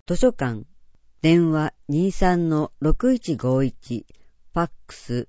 図書館、電話 23-6151、ファックス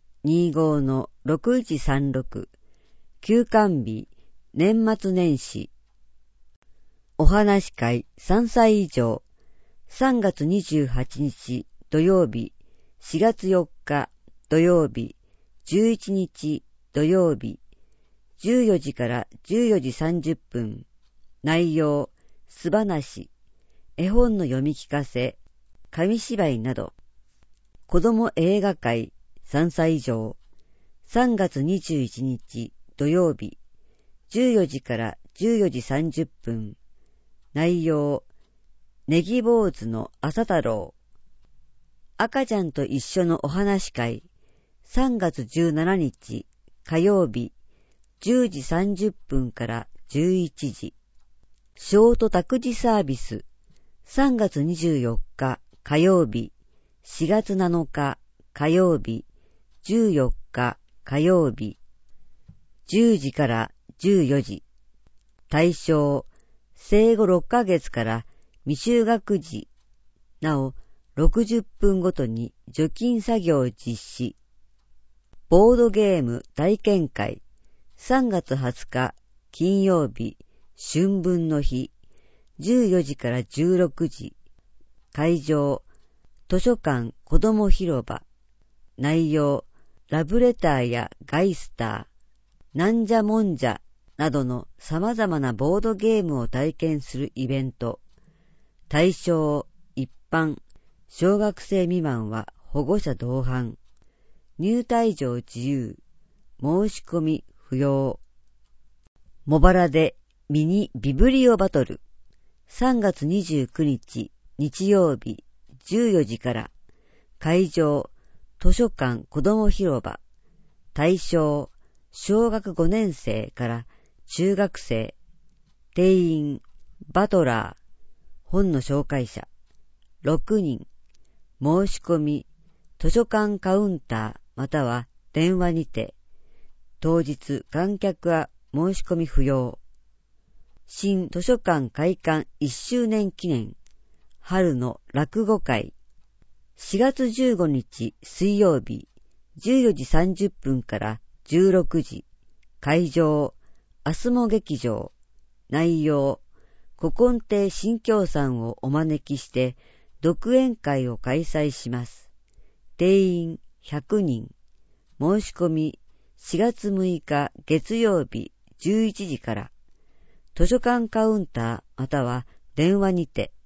25-6136、休館日、年末年始。お話し会3歳以上、3月28日土曜日、4月4日土曜日、11日土曜日、14時から14時30分。内容、素話、絵本の読み聞かせ、紙芝居など。子供映画会3歳以上、3月21日土曜日、14時から14時30分。内容、ネギ坊主の朝太郎。赤ちゃんと一緒のお話会、3月17日火曜日、10時30分から11時。ショート託児サービス、3月24日火曜日、4月7日火曜日、14日火曜日、10時から14時。対象、生後6ヶ月から未就学児。なお、60分ごとに除菌作業を実施。ボードゲーム体験会、3月20日金曜日、春分の日、14時から16時。会場、図書館子ども広場。内容、ラブレターやガイスター、なんじゃもんじゃなどの様々なボードゲームを体験するイベント。対象、一般、小学生未満は保護者同伴。入退場自由。申し込み不要。茂原でミニビブリオバトル。3月29日日曜日14時から。会場、図書館子ども広場。対象、小学5年生から中学生。定員、バトラー、本の紹介者、6人。申し込み、図書館カウンターまたは電話にて。当日観客は申し込み不要。新図書館開館1周年記念、春の落語会。4月15日水曜日、14時30分から16時。会場、あすも劇場。内容、古今亭新京さんをお招きして独演会を開催します。定員100人。申し込み4月6日月曜日11時から。図書館カウンターまたは電話にて。